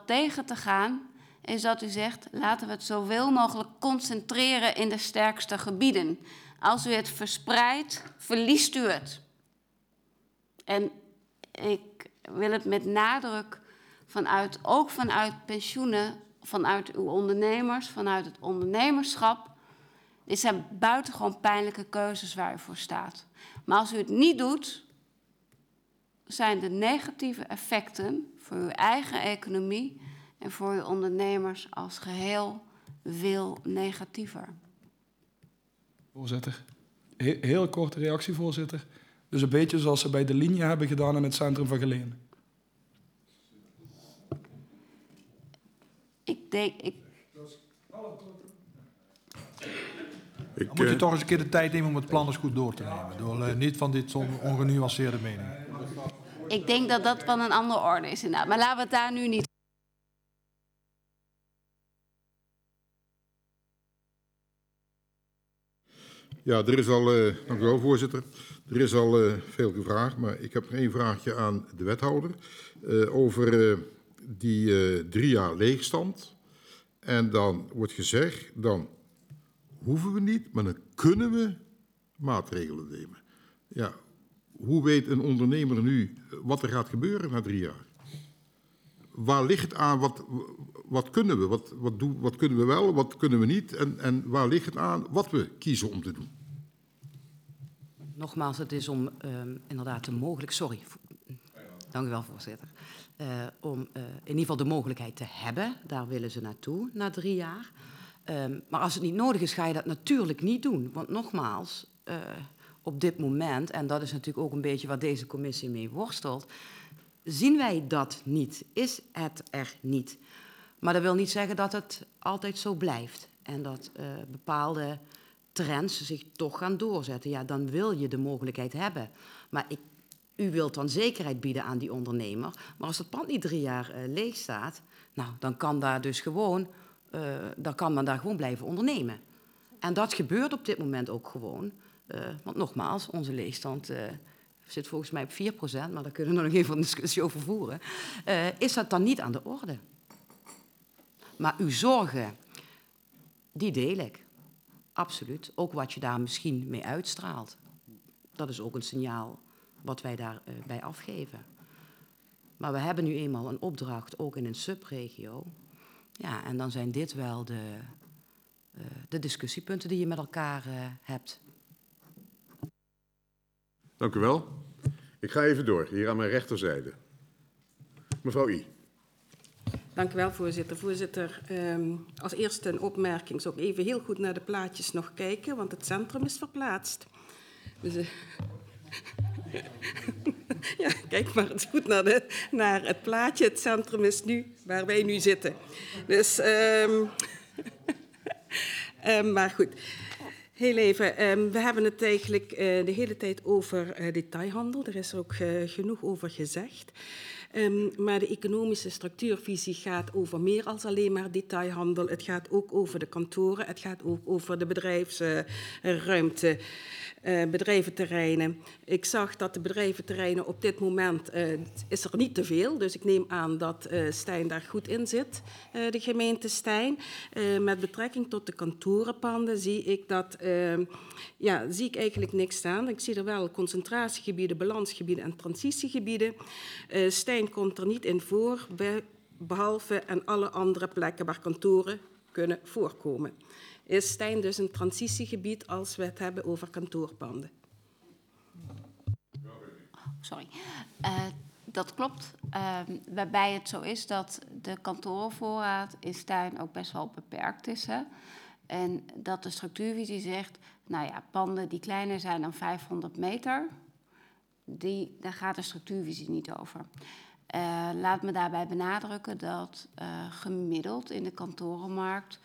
tegen te gaan, is dat u zegt, laten we het zoveel mogelijk concentreren in de sterkste gebieden. Als u het verspreidt, verliest u het. En ik wil het met nadruk ook vanuit pensioenen, vanuit uw ondernemers, vanuit het ondernemerschap. Dit zijn buitengewoon pijnlijke keuzes waar u voor staat. Maar als u het niet doet, zijn de negatieve effecten voor uw eigen economie en voor uw ondernemers als geheel veel negatiever. Voorzitter, heel korte reactie, voorzitter. Dus een beetje zoals ze bij de linie hebben gedaan in het centrum van Geleen. Dan moet je toch eens een keer de tijd nemen om het plan eens goed door te nemen. Door niet van dit zo'n ongenuanceerde mening. Ik denk dat dat van een andere orde is inderdaad. Maar laten we het daar nu niet. Ja, er is al, dank u wel, voorzitter. Er is al veel gevraagd, maar ik heb nog één vraagje aan de wethouder. Over die 3 jaar leegstand. En dan wordt gezegd, dan hoeven we niet, maar dan kunnen we maatregelen nemen. Ja, hoe weet een ondernemer nu wat er gaat gebeuren na 3 jaar? Waar ligt het aan? Wat kunnen we? Wat kunnen we wel? Wat kunnen we niet? En waar ligt het aan wat we kiezen om te doen? Nogmaals, het is om inderdaad de mogelijk... Sorry. Dank u wel, voorzitter. Om in ieder geval de mogelijkheid te hebben. Daar willen ze naartoe, na 3 jaar. Maar als het niet nodig is, ga je dat natuurlijk niet doen. Want nogmaals, op dit moment... en dat is natuurlijk ook een beetje waar deze commissie mee worstelt... zien wij dat niet, is het er niet. Maar dat wil niet zeggen dat het altijd zo blijft. En dat bepaalde trends zich toch gaan doorzetten. Ja, dan wil je de mogelijkheid hebben. Maar u wilt dan zekerheid bieden aan die ondernemer. Maar als het pand niet 3 jaar leeg staat... nou, dan kan daar dus gewoon... dan kan men daar gewoon blijven ondernemen. En dat gebeurt op dit moment ook gewoon. Want nogmaals, onze leegstand... zit volgens mij op 4%, maar daar kunnen we nog even een discussie over voeren. Is dat dan niet aan de orde? Maar uw zorgen, die deel ik. Absoluut. Ook wat je daar misschien mee uitstraalt. Dat is ook een signaal wat wij daarbij afgeven. Maar we hebben nu eenmaal een opdracht, ook in een subregio. Ja, en dan zijn dit wel de discussiepunten die je met elkaar hebt. Dank u wel. Ik ga even door, hier aan mijn rechterzijde. Mevrouw I. Dank u wel, voorzitter. Voorzitter, als eerste een opmerking. Zou ik even heel goed naar de plaatjes nog kijken, want het centrum is verplaatst. Dus, ja, kijk maar eens goed naar het plaatje. Het centrum is nu waar wij nu zitten. Dus, maar goed. Heel even, we hebben het eigenlijk de hele tijd over detailhandel. Er is ook genoeg over gezegd. Maar de economische structuurvisie gaat over meer dan alleen maar detailhandel. Het gaat ook over de kantoren, het gaat ook over de bedrijfsruimte, bedrijventerreinen. Ik zag dat de bedrijventerreinen op dit moment is er niet te veel. Dus ik neem aan dat Stijn daar goed in zit, de gemeente Stijn. Met betrekking tot de kantorenpanden zie ik zie ik eigenlijk niks staan. Ik zie er wel concentratiegebieden, balansgebieden en transitiegebieden. Stijn komt er niet in voor, behalve en alle andere plekken waar kantoren kunnen voorkomen. Is Stijn dus een transitiegebied als we het hebben over kantoorpanden? Sorry. Dat klopt. Waarbij het zo is dat de kantorenvoorraad in Stijn ook best wel beperkt is. Hè? En dat de structuurvisie zegt, nou ja, panden die kleiner zijn dan 500 meter, daar gaat de structuurvisie niet over. Laat me daarbij benadrukken dat gemiddeld in de kantorenmarkt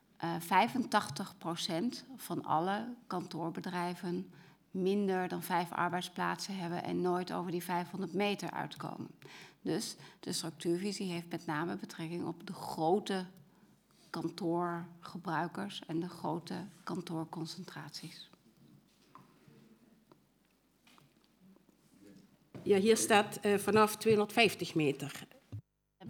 85% van alle kantoorbedrijven minder dan 5 arbeidsplaatsen hebben en nooit over die 500 meter uitkomen. Dus de structuurvisie heeft met name betrekking op de grote kantoorgebruikers en de grote kantoorconcentraties. Ja, hier staat vanaf 250 meter.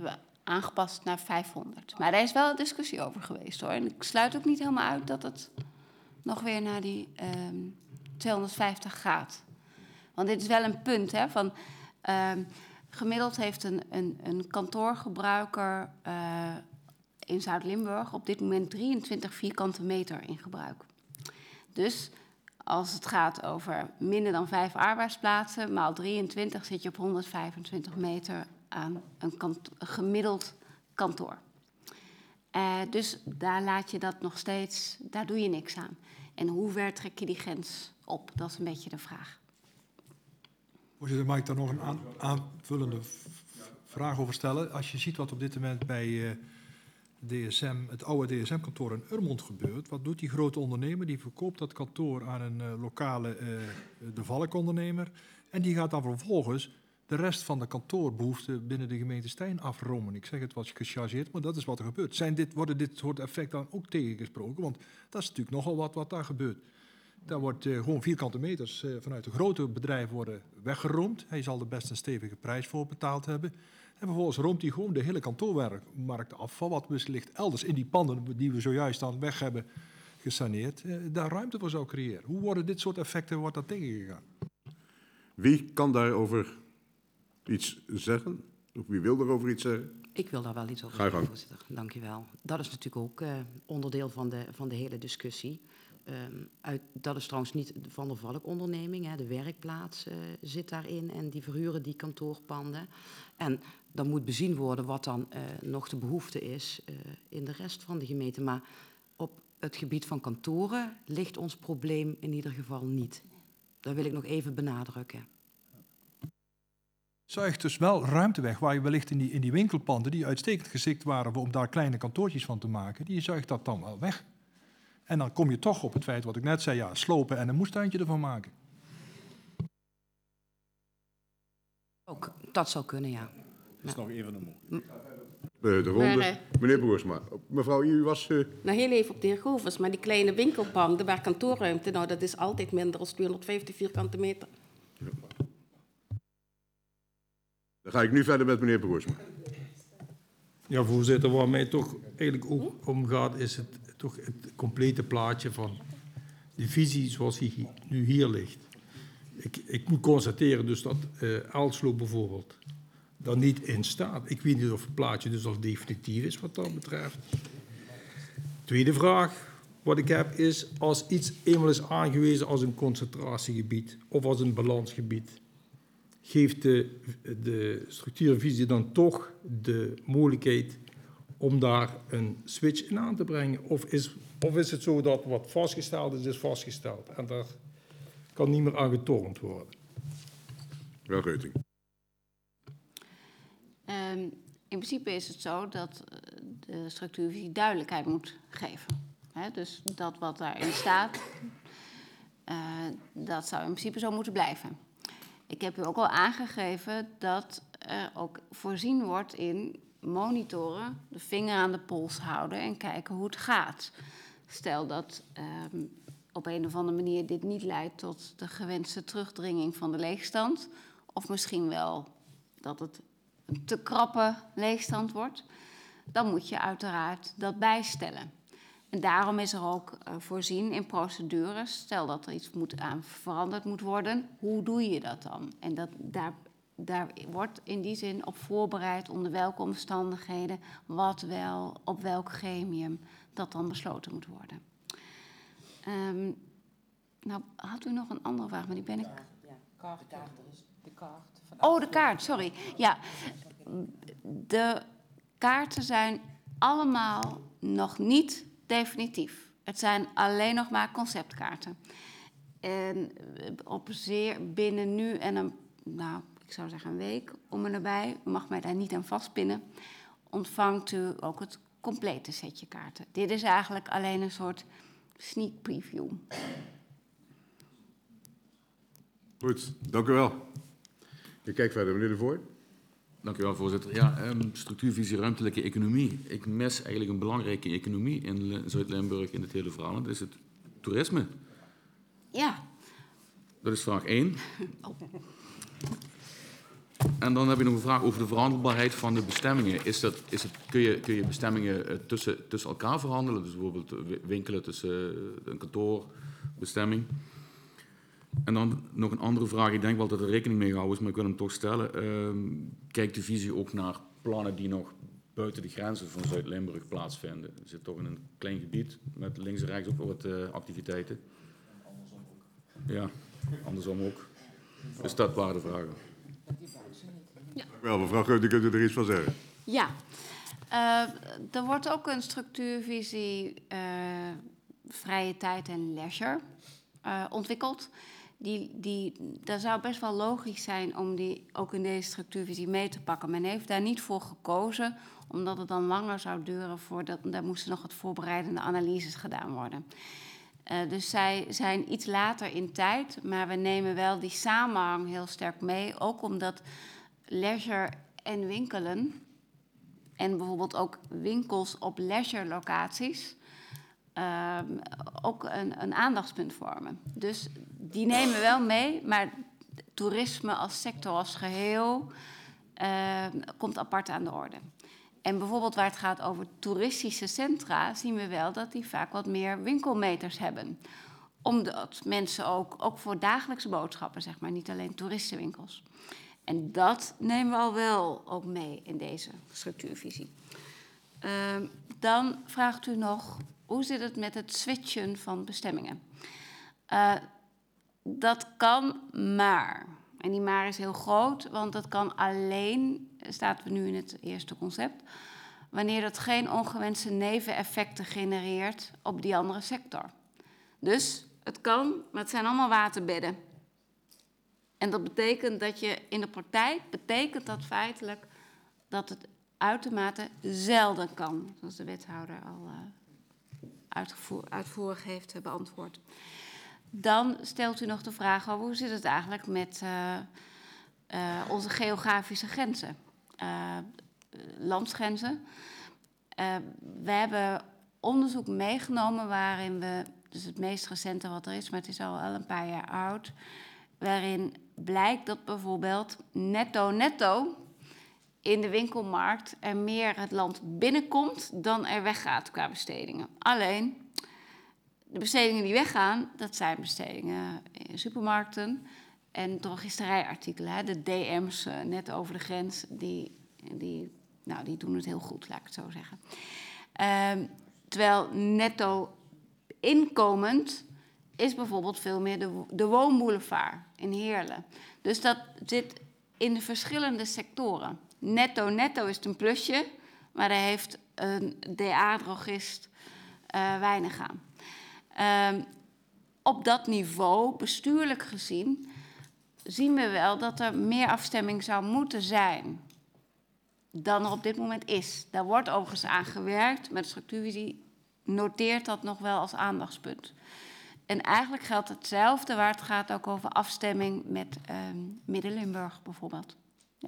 aangepast naar 500. Maar daar is wel een discussie over geweest, hoor. En ik sluit ook niet helemaal uit dat het nog weer naar die 250 gaat. Want dit is wel een punt, hè, van... gemiddeld heeft een kantoorgebruiker in Zuid-Limburg op dit moment 23 vierkante meter in gebruik. Dus als het gaat over minder dan 5 arbeidsplaatsen, maal 23 zit je op 125 meter aan een gemiddeld kantoor. Dus daar laat je dat nog steeds, daar doe je niks aan. En hoe ver trek je die grens op? Dat is een beetje de vraag. Voorzitter, mag ik daar nog een aanvullende vraag over stellen? Als je ziet wat op dit moment bij DSM, het oude DSM-kantoor in Urmond gebeurt, wat doet die grote ondernemer? Die verkoopt dat kantoor aan een lokale De Valk-ondernemer en die gaat dan vervolgens de rest van de kantoorbehoeften binnen de gemeente Stein afromen. Ik zeg het wat gechargeerd, maar dat is wat er gebeurt. Worden dit soort effecten dan ook tegengesproken? Want dat is natuurlijk nogal wat daar gebeurt. Daar wordt gewoon vierkante meters vanuit de grote bedrijven worden weggeroomd. Hij zal er best een stevige prijs voor betaald hebben. En vervolgens roomt hij gewoon de hele kantoormarkt af van wat wellicht elders in die panden die we zojuist dan weg hebben gesaneerd, daar ruimte voor zou creëren. Hoe worden dit soort effecten, wordt dat tegengegaan? Wie kan daarover iets zeggen? Of wie wil daarover iets zeggen? Ik wil daar wel iets over Ga je zeggen, gang. voorzitter. Dank u wel. Dat is natuurlijk ook onderdeel van de hele discussie. Dat is trouwens niet de Van der Valk-onderneming. De werkplaats zit daarin en die verhuren die kantoorpanden. En dan moet bezien worden wat dan nog de behoefte is in de rest van de gemeente. Maar op het gebied van kantoren ligt ons probleem in ieder geval niet. Dat wil ik nog even benadrukken. Zuigt dus wel ruimte weg waar je wellicht in die winkelpanden die uitstekend geschikt waren om daar kleine kantoortjes van te maken, die zuigt dat dan wel weg. En dan kom je toch op het feit wat ik net zei, ja, slopen en een moestuintje ervan maken. Ook dat zou kunnen, ja. Dat is nog een van de mogelijkheden. De ronde. Maar, Meneer Boersma. Mevrouw, u was... Nou, heel even op de heer Govers, maar die kleine winkelpanden waar kantoorruimte, nou, dat is altijd minder dan 250 vierkante meter. Dan ga ik nu verder met meneer Boersma. Ja, voorzitter, waar mij toch eigenlijk ook om gaat, is toch het complete plaatje van de visie zoals die nu hier ligt. Ik moet constateren dus dat Elslo bijvoorbeeld daar niet in staat. Ik weet niet of het plaatje dus al definitief is wat dat betreft. Tweede vraag wat ik heb is, als iets eenmaal is aangewezen als een concentratiegebied of als een balansgebied, geeft de structuurvisie dan toch de mogelijkheid om daar een switch in aan te brengen? Of is het zo dat wat vastgesteld is vastgesteld en daar kan niet meer aan getornd worden? Mevrouw Geuting. In principe is het zo dat de structuurvisie duidelijkheid moet geven. Dus dat wat daarin staat, dat zou in principe zo moeten blijven. Ik heb u ook al aangegeven dat er ook voorzien wordt in monitoren, de vinger aan de pols houden en kijken hoe het gaat. Stel dat op een of andere manier dit niet leidt tot de gewenste terugdringing van de leegstand, of misschien wel dat het een te krappe leegstand wordt, dan moet je uiteraard dat bijstellen. En daarom is er ook voorzien in procedures, stel dat er iets aan veranderd moet worden, hoe doe je dat dan? En daar wordt in die zin op voorbereid onder welke omstandigheden, wat wel, op welk gremium dat dan besloten moet worden. Nou, had u nog een andere vraag, maar die ben ik... Ja, kaart, de kaart. Oh, de kaart, sorry. Ja, de kaarten zijn allemaal nog niet definitief. Het zijn alleen nog maar conceptkaarten. En binnen nu en ik zou zeggen een week om en nabij, u mag mij daar niet aan vastpinnen, ontvangt u ook het complete setje kaarten. Dit is eigenlijk alleen een soort sneak preview. Goed, dank u wel. Ik kijk verder, meneer De Voort. Dank u wel, voorzitter. Ja, structuurvisie ruimtelijke economie. Ik mis eigenlijk een belangrijke economie in Zuid-Limburg in het hele verhaal. Dat is het toerisme. Ja. Dat is vraag 1. En dan heb je nog een vraag over de verhandelbaarheid van de bestemmingen. Kun je bestemmingen tussen elkaar verhandelen? Dus bijvoorbeeld winkelen tussen een kantoorbestemming. En dan nog een andere vraag. Ik denk wel dat er rekening mee gehouden is, maar ik wil hem toch stellen. Kijkt de visie ook naar plannen die nog buiten de grenzen van Zuid-Limburg plaatsvinden? We zitten toch in een klein gebied met links en rechts ook wel wat activiteiten. En andersom ook. Ja, andersom ook. Dus dat waren de vragen. Dank u wel, mevrouw Geut, kunt u er iets van zeggen? Ja, er wordt ook een structuurvisie vrije tijd en leisure ontwikkeld. Dat zou best wel logisch zijn om die ook in deze structuurvisie mee te pakken. Men heeft daar niet voor gekozen, omdat het dan langer zou duren voordat daar moesten nog wat voorbereidende analyses gedaan worden. Dus zij zijn iets later in tijd, maar we nemen wel die samenhang heel sterk mee. Ook omdat leisure en winkelen en bijvoorbeeld ook winkels op leisure locaties ook een aandachtspunt vormen. Dus die nemen we wel mee, maar toerisme als sector als geheel komt apart aan de orde. En bijvoorbeeld waar het gaat over toeristische centra, zien we wel dat die vaak wat meer winkelmeters hebben. Omdat mensen ook voor dagelijkse boodschappen, zeg maar, niet alleen toeristenwinkels. En dat nemen we al wel ook mee in deze structuurvisie. Dan vraagt u nog, hoe zit het met het switchen van bestemmingen? Dat kan maar. En die maar is heel groot, want dat kan alleen, staat we nu in het eerste concept, wanneer dat geen ongewenste neveneffecten genereert op die andere sector. Dus het kan, maar het zijn allemaal waterbedden. En dat betekent dat je in de praktijk, betekent dat feitelijk dat het uitermate zelden kan, zoals de wethouder al uitvoerig heeft beantwoord. Dan stelt u nog de vraag over hoe zit het eigenlijk met onze geografische grenzen, landsgrenzen. We hebben onderzoek meegenomen waarin we, dus het meest recente wat er is, maar het is al wel een paar jaar oud, waarin blijkt dat bijvoorbeeld netto in de winkelmarkt er meer het land binnenkomt dan er weggaat qua bestedingen. Alleen, de bestedingen die weggaan, dat zijn bestedingen in supermarkten en drogisterijartikelen. De DM's net over de grens, die doen het heel goed, laat ik het zo zeggen. Terwijl netto inkomend is bijvoorbeeld veel meer de woonboulevard in Heerlen. Dus dat zit in de verschillende sectoren. Netto is het een plusje, maar daar heeft een DA-drogist weinig aan. Op dat niveau, bestuurlijk gezien, zien we wel dat er meer afstemming zou moeten zijn dan er op dit moment is. Daar wordt overigens aan gewerkt, maar de structuurvisie noteert dat nog wel als aandachtspunt. En eigenlijk geldt hetzelfde waar het gaat ook over afstemming met Midden-Limburg bijvoorbeeld. Ja.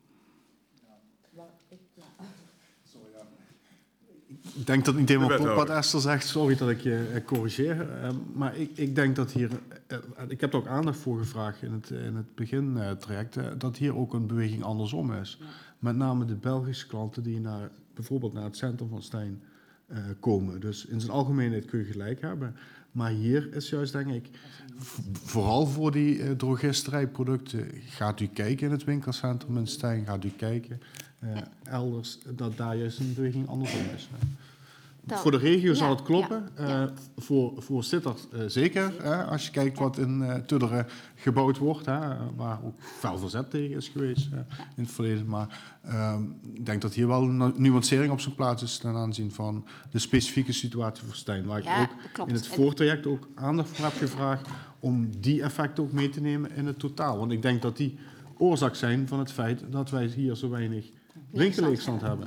Ik denk dat het niet helemaal klopt wat Esther zegt. Sorry dat ik je corrigeer. Maar ik denk dat hier... ik heb er ook aandacht voor gevraagd in het begintraject... dat hier ook een beweging andersom is. Ja. Met name de Belgische klanten die bijvoorbeeld naar het centrum van Stein komen. Dus in zijn algemeenheid kun je gelijk hebben. Maar hier is juist, denk ik, vooral voor die drogisterijproducten... gaat u kijken in het winkelcentrum in Stein, gaat u kijken elders... dat daar juist een beweging andersom is. Voor de regio zal het kloppen. Voor Sittard zeker. Als je kijkt wat in Tudderen gebouwd wordt. Waar ook fel verzet tegen is geweest in het verleden. Maar ik denk dat hier wel een nuancering op zijn plaats is... ten aanzien van de specifieke situatie voor Stein. Waar ik ook in het voortraject ook aandacht voor heb gevraagd... om die effecten ook mee te nemen in het totaal. Want ik denk dat die oorzaak zijn van het feit... dat wij hier zo weinig winkelleegstand hebben.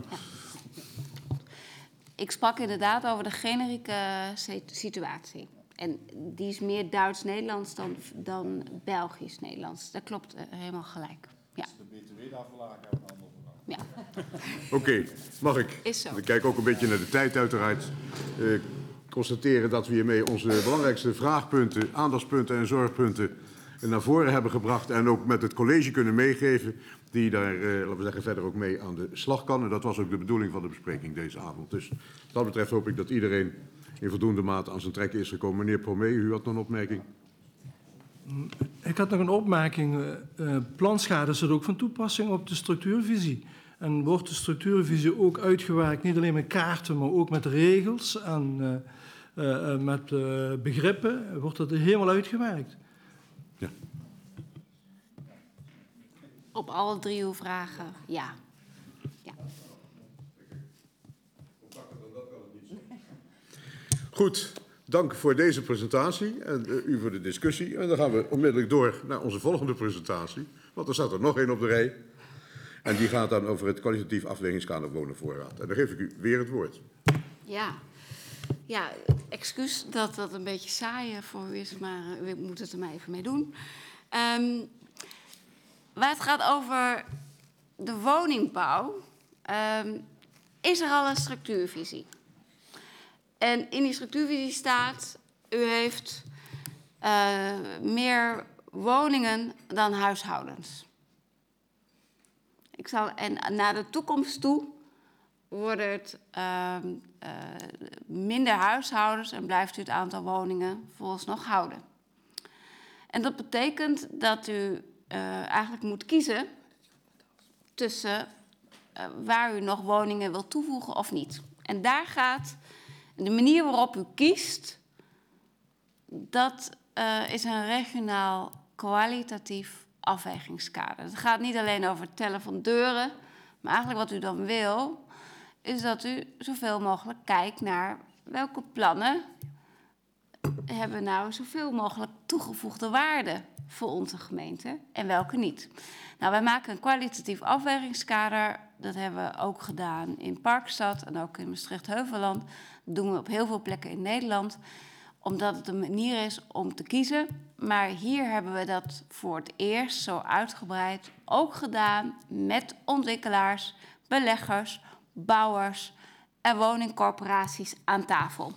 Ik sprak inderdaad over de generieke situatie. En die is meer Duits-Nederlands dan Belgisch-Nederlands. Dat klopt helemaal gelijk. Ja. Dus de BTW daar verlagen hebben we een ander verhaal. Ja. Oké, mag ik? Is zo. Ik kijk ook een beetje naar de tijd uiteraard. Constateren dat we hiermee onze belangrijkste vraagpunten, aandachtspunten en zorgpunten naar voren hebben gebracht en ook met het college kunnen meegeven. die daar, laten we zeggen, verder ook mee aan de slag kan. En dat was ook de bedoeling van de bespreking deze avond. Dus wat dat betreft hoop ik dat iedereen in voldoende mate aan zijn trek is gekomen. Meneer Promé, u had nog een opmerking? Ik had nog een opmerking. Planschade is ook van toepassing op de structuurvisie. En wordt de structuurvisie ook uitgewerkt, niet alleen met kaarten, maar ook met regels en met begrippen? Wordt dat helemaal uitgewerkt? Ja. Op alle 3 uw vragen, ja. Goed, dank voor deze presentatie en u voor de discussie. En dan gaan we onmiddellijk door naar onze volgende presentatie. Want er staat er nog één op de rij. En die gaat dan over het kwalitatief afwegingskader wonenvoorraad. En dan geef ik u weer het woord. Ja, excuus dat dat een beetje saai voor u is, maar u moet het er maar even mee doen. Waar het gaat over de woningbouw, is er al een structuurvisie. En in die structuurvisie staat, u heeft meer woningen dan huishoudens. En naar de toekomst toe wordt het minder huishoudens en blijft u het aantal woningen vooralsnog houden. En dat betekent dat u eigenlijk moet kiezen tussen waar u nog woningen wil toevoegen of niet. En daar gaat de manier waarop u kiest, dat is een regionaal kwalitatief afwegingskader. Het gaat niet alleen over het tellen van deuren, maar eigenlijk wat u dan wil, is dat u zoveel mogelijk kijkt naar welke plannen hebben nou zoveel mogelijk toegevoegde waarde voor onze gemeente en welke niet. Nou, wij maken een kwalitatief afwegingskader. Dat hebben we ook gedaan in Parkstad en ook in Maastricht-Heuvelland. Dat doen we op heel veel plekken in Nederland, omdat het een manier is om te kiezen. Maar hier hebben we dat voor het eerst zo uitgebreid ook gedaan met ontwikkelaars, beleggers, bouwers en woningcorporaties aan tafel.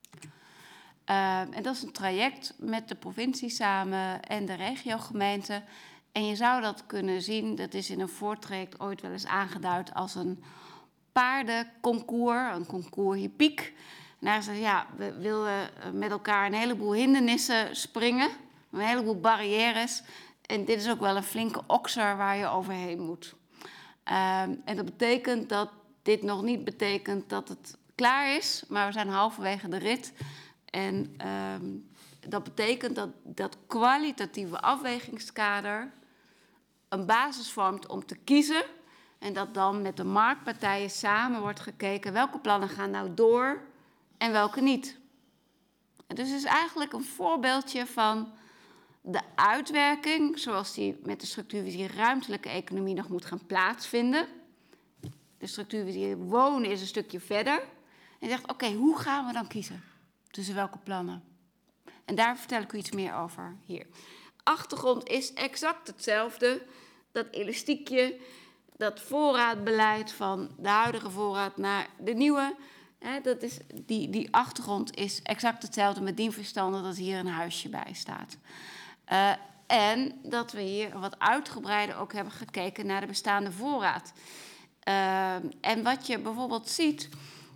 En dat is een traject met de provincie samen en de regiogemeente. En je zou dat kunnen zien, dat is in een voortraject ooit wel eens aangeduid als een paardenconcours, een concours hippiek. En daar zeggen ze, ja, we willen met elkaar een heleboel hindernissen springen, een heleboel barrières. En dit is ook wel een flinke okser waar je overheen moet. En dat betekent dat dit nog niet betekent dat het klaar is, maar we zijn halverwege de rit. En dat betekent dat dat kwalitatieve afwegingskader een basis vormt om te kiezen. En dat dan met de marktpartijen samen wordt gekeken welke plannen gaan nou door en welke niet. En dus het is eigenlijk een voorbeeldje van de uitwerking, zoals die met de structuurvisie ruimtelijke economie nog moet gaan plaatsvinden. De structuurvisie wonen is een stukje verder. En je zegt, oké, hoe gaan we dan kiezen? Tussen welke plannen? En daar vertel ik u iets meer over hier. Achtergrond is exact hetzelfde. Dat elastiekje, dat voorraadbeleid van de huidige voorraad naar de nieuwe. Dat is, die achtergrond is exact hetzelfde met dien verstande dat hier een huisje bij staat. En dat we hier wat uitgebreider ook hebben gekeken naar de bestaande voorraad. En wat je bijvoorbeeld ziet,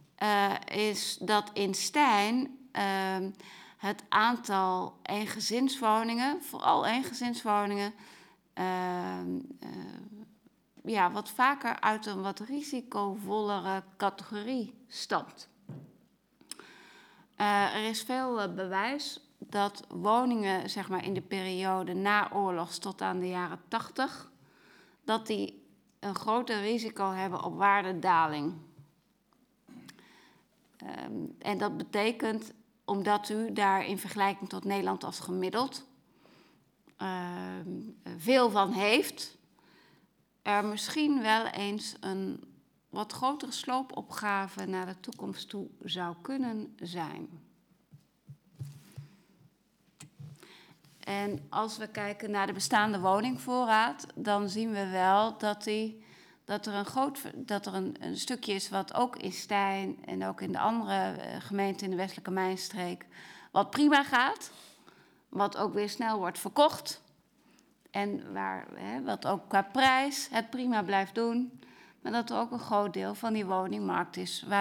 is dat in Stein het aantal eengezinswoningen, vooral eengezinswoningen, wat vaker uit een wat risicovollere categorie stamt. Er is veel bewijs dat woningen, zeg maar in de periode na oorlogs tot aan de jaren 80, dat die een groter risico hebben op waardedaling. En dat betekent, omdat u daar in vergelijking tot Nederland als gemiddeld veel van heeft, er misschien wel eens een wat grotere sloopopgave naar de toekomst toe zou kunnen zijn. En als we kijken naar de bestaande woningvoorraad, dan zien we wel dat er een stukje is wat ook in Stein en ook in de andere gemeenten in de Westelijke Mijnstreek wat prima gaat, wat ook weer snel wordt verkocht. En wat ook qua prijs het prima blijft doen. Maar dat er ook een groot deel van die woningmarkt is waar